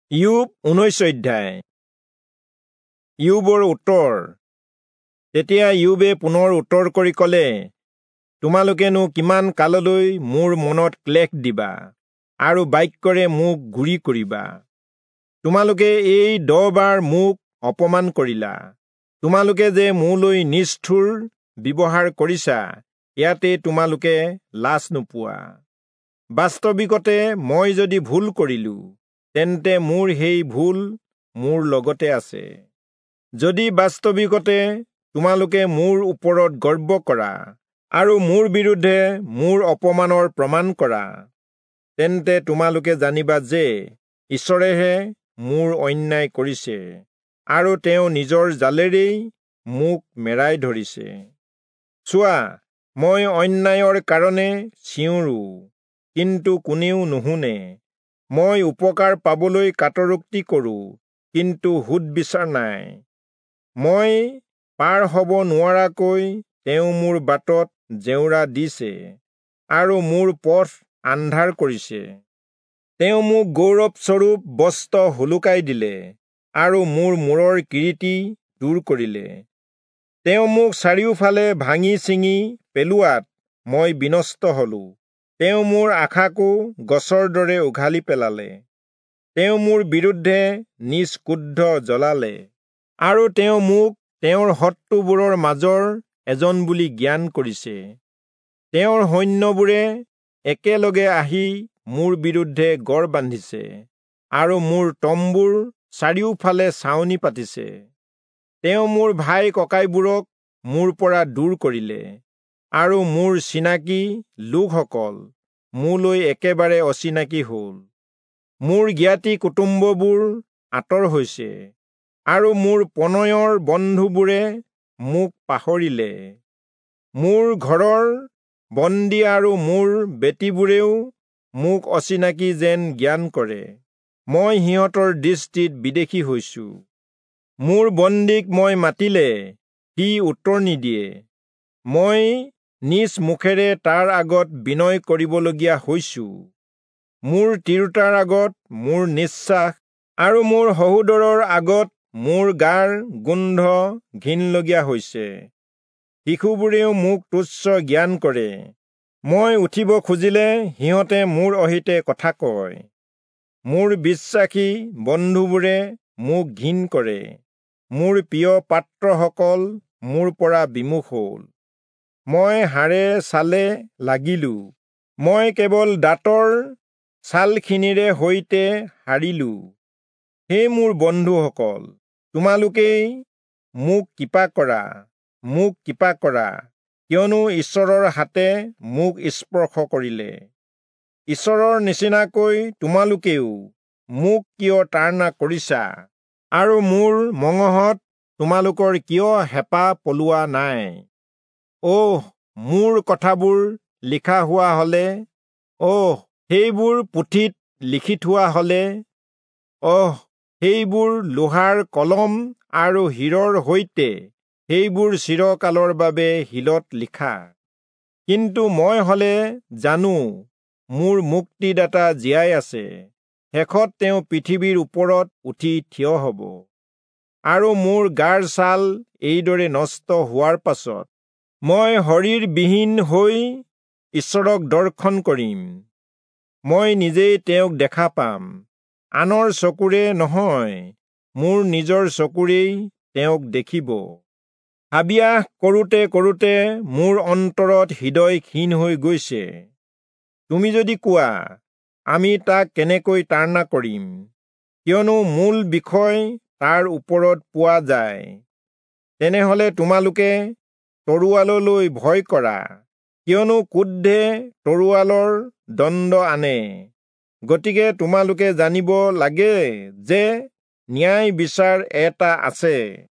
ইয়োব 19 অধ্যায়। ইয়োবৰ উত্তৰ। তেতিয়া ইয়োবে পুনৰ উত্তৰ কৰি ক'লে, তোমালোকেনো কিমান কাললৈ মোৰ মনত ক্লেশ দিবা আৰু বাক্যৰে মোক গুৰি কৰিবা? তোমালোকে এই 10 বাৰ মোক অপমান কৰিলা। তোমালোকে যে মোলৈ নিষ্ঠুৰ ব্যৱহাৰ কৰিছা, ইয়াতে তোমালোকে লাজ নোপোৱা। বাস্তৱিকতে মই যদি ভুল কৰিলো, তেন্তে মোৰ সেই ভুল মোৰ লগতে আছে। যদি বাস্তৱিকতে তোমালোকে মোৰ ওপৰত গৰ্ব কৰা আৰু মোৰ বিৰুদ্ধে মোৰ অপমানৰ প্ৰমাণ কৰা, তেন্তে তোমালোকে জানিবা যে ঈশ্বৰৰ মোৰ অন্যায় কৰিছে আৰু তেওঁ নিজৰ জালেৰেই মোক মেৰাই ধৰিছে। চোৱা, মই অন্যায়ৰ কাৰণে চিঞৰো, কিন্তু কোনেও নুশুনে। মই উপকাৰ পাবলৈ কাটৰোক্তি কৰো, কিন্তু সুধ-বিচাৰ নাই। মই পাৰ হ'ব নোৱাৰাকৈ তেওঁ মোৰ বাটত জেওৰা দিছে আৰু মোৰ পথ আন্ধাৰ কৰিছে। তেওঁ মোক গৌৰৱস্বৰূপ বস্ত্ৰ হুলুকাই দিলে আৰু মোৰ মূৰৰ কিৰীটি দূৰ কৰিলে। তেওঁ মোক চাৰিওফালে ভাঙি ছিঙি পেলোৱাত মই বিনষ্ট হলো। তেওঁ মোৰ আশাকো গছৰ দৰে উঘালি পেলালে। তেওঁ মোৰ বিৰুদ্ধে নিজ ক্ৰোধ জ্বলালে আৰু তেওঁ মোক তেওঁৰ শত্ৰুবোৰৰ মাজৰ এজন বুলি জ্ঞান কৰিছে। তেওঁৰ সৈন্যবোৰে একেলগে আহি মোৰ বিৰুদ্ধে গড় বান্ধিছে আৰু মোৰ তম্বুৰ চাৰিওফালে ছাউনি পাতিছে। তেওঁ মোৰ ভাই ককাইবোৰক মোৰ পৰা দূৰ কৰিলে আৰু মোৰ চিনাকি লোকসকল মোলৈ একেবাৰে অচিনাকি হ'ল। মোৰ জ্ঞাতি কুটুম্ববোৰ আঁতৰ হৈছে আৰু মোৰ প্ৰণয়ৰ বন্ধুবোৰে মোক পাহৰিলে। মোৰ ঘৰৰ বন্দী আৰু মোৰ বেটীবোৰেও মোক অচিনাকি যেন জ্ঞান কৰে। মই সিহঁতৰ দৃষ্টিত বিদেশী হৈছো। মোৰ বন্দীক মই মাতিলে সি উত্তৰ নিদিয়ে। মই নিজ মুখেৰে তাৰ আগত বিনয় কৰিবলগীয়া হৈছো। মোৰ তিৰোতাৰ আগত মোৰ নিশ্বাস আৰু মোৰ সহোদৰৰ আগত মোৰ গাৰ গোন্ধ ঘিনলগীয়া হৈছে। শিশুবোৰেও মোক তুচ্ছ জ্ঞান কৰে। মই উঠিব খুজিলে সিহঁতে মোৰ অহিতে কথা কয়। মোৰ বিশ্বাসী বন্ধুবোৰে মোক ঘিন কৰে। মোৰ প্ৰিয় পাত্ৰসকল মোৰ পৰা বিমুখ হ'ল। মই হাড়ে ছালে লাগিলো। মই কেৱল দাঁতৰ ছালখিনিৰে সৈতে হাৰিলো। হে মোৰ বন্ধুসকল, তোমালোকেই মোক কৃপা কৰা, মোক কৃপা কৰা, কিয়নো ঈশ্বৰৰ হাতে মোক স্পৰ্শ কৰিলে। ঈশ্বৰৰ নিচিনাকৈ তোমালোকেও মোক কিয় তাড়না কৰিছা আৰু মোৰ মঙহত তোমালোকৰ কিয় হেঁপাহ পলোৱা নাই? অহ, মোৰ কথাবোৰ লিখা হোৱা হলে, অহ, সেইবোৰ পুথিত লিখি থোৱা হলে, অহ, সেইবোৰ লোহাৰ কলম আৰু হীৰৰ সৈতে সেইবোৰ চিৰকালৰ বাবে শিলত লিখা। কিন্তু মই হলে জানো মোৰ মুক্তিদাতা জীয়াই আছে। শেষত তেওঁ পৃথিৱীৰ ওপৰত উঠি থিয় হ'ব আৰু মোৰ গাৰ ছাল এইদৰে নষ্ট হোৱাৰ পাছত মই শৰীৰবিহীন হৈ ঈশ্বৰক দৰ্শন কৰিম। মই নিজেই তেওঁক দেখা পাম। আনৰ চকুৰে নহয়, মোৰ নিজৰ চকুৰেই তেওঁক দেখিব। হাবিয়াস কৰোঁতে কৰোঁতে মোৰ অন্তৰত হৃদয় ক্ষীণ হৈ গৈছে। তুমি যদি কোৱা, আমি তাক কেনেকৈ তাড়না কৰিম, কিয়নো মূল বিষয় তাৰ ওপৰত পোৱা যায়, তেনেহলে তোমালোকে তৰোৱাললৈ ভয় কৰা, কিয়নো ক্ৰোধে তৰোৱালৰ দণ্ড আনে। গতিকে তোমালোকে জানিব লাগে যে ন্যায় বিচাৰ এটা আছে।